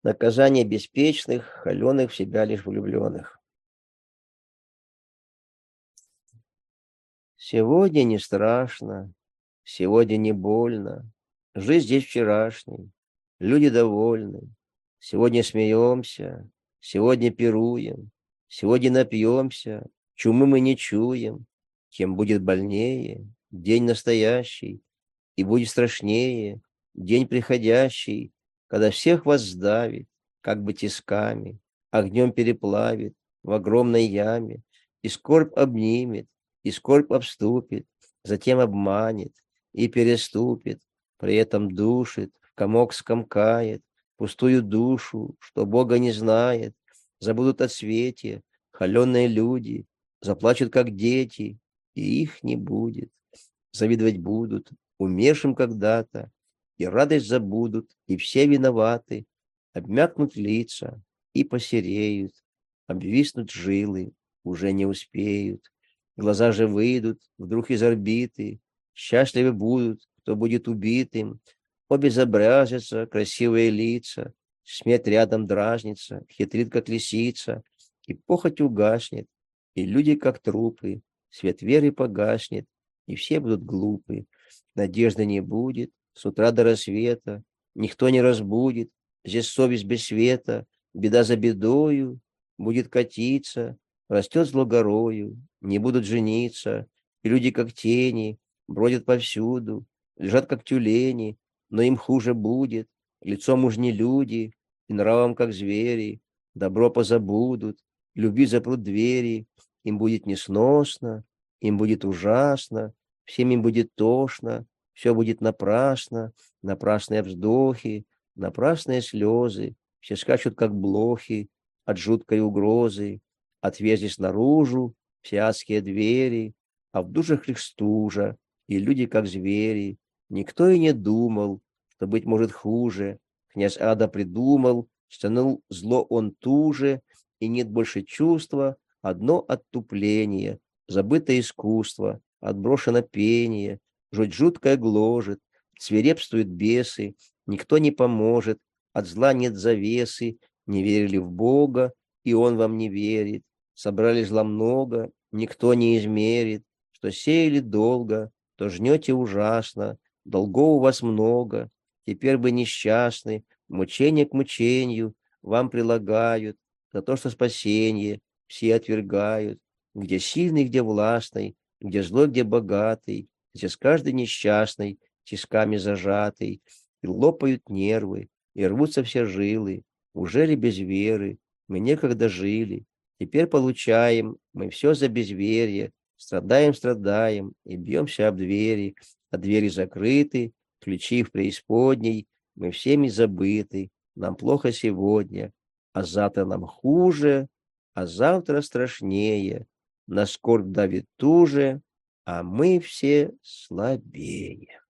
Наказание беспечных, холеных в себя лишь влюбленных. Сегодня не страшно, сегодня не больно. Жизнь здесь вчерашней, люди довольны. Сегодня смеемся, сегодня пируем, сегодня напьемся, чумы мы не чуем. Тем будет больнее день настоящий, и будет страшнее день приходящий, когда всех вас сдавит, как бы тисками, огнем переплавит в огромной яме, и скорбь обнимет, и скорбь обступит, затем обманет и переступит, при этом душит, в комок скомкает, пустую душу, что Бога не знает, забудут о свете, холеные люди, заплачут, как дети, и их не будет. Завидовать будут умершим когда-то, и радость забудут, и все виноваты, обмякнут лица и посереют, обвиснут жилы, уже не успеют. Глаза же выйдут вдруг из орбиты, счастливы будут, кто будет убитым, обезобразятся красивые лица, смерть рядом дразнится, хитрит, как лисица, и похоть угаснет, и люди, как трупы, свет веры погаснет, и все будут глупы. Надежды не будет с утра до рассвета, никто не разбудит, здесь совесть без света, беда за бедою будет катиться, растет зло горою, не будут жениться, и люди, как тени, бродят повсюду, лежат, как тюлени, но им хуже будет, лицом уж не люди, и нравом, как звери, добро позабудут, любви запрут двери, им будет несносно, им будет ужасно, всем им будет тошно, все будет напрасно, напрасные вздохи, напрасные слезы, все скачут, как блохи, от жуткой угрозы, отверзлись наружу все адские двери, а в душах лишь стужа, и люди, как звери. Никто и не думал, что быть может хуже. Князь Ада придумал, стянул зло он туже, и нет больше чувства, одно отступление, забыто искусство, отброшено пение, жуть жуткая гложет, свирепствуют бесы, никто не поможет, от зла нет завесы, не верили в Бога, и Он вам не верит, собрали зла много, никто не измерит, что сеяли долго, то жнете ужасно, долгов у вас много, теперь бы несчастны, мучение к мучению вам прилагают, за то, что спасение все отвергают, где сильный, где властный, где злой, где богатый, здесь каждый несчастный, тисками зажатый, и лопают нервы, и рвутся все жилы, уже ли без веры, мы некогда жили, теперь получаем мы все за безверие, страдаем, страдаем, и бьемся об двери, а двери закрыты, ключи в преисподней, мы всеми забыты, нам плохо сегодня, а завтра нам хуже, а завтра страшнее, на скорбь давит туже, а мы все слабее.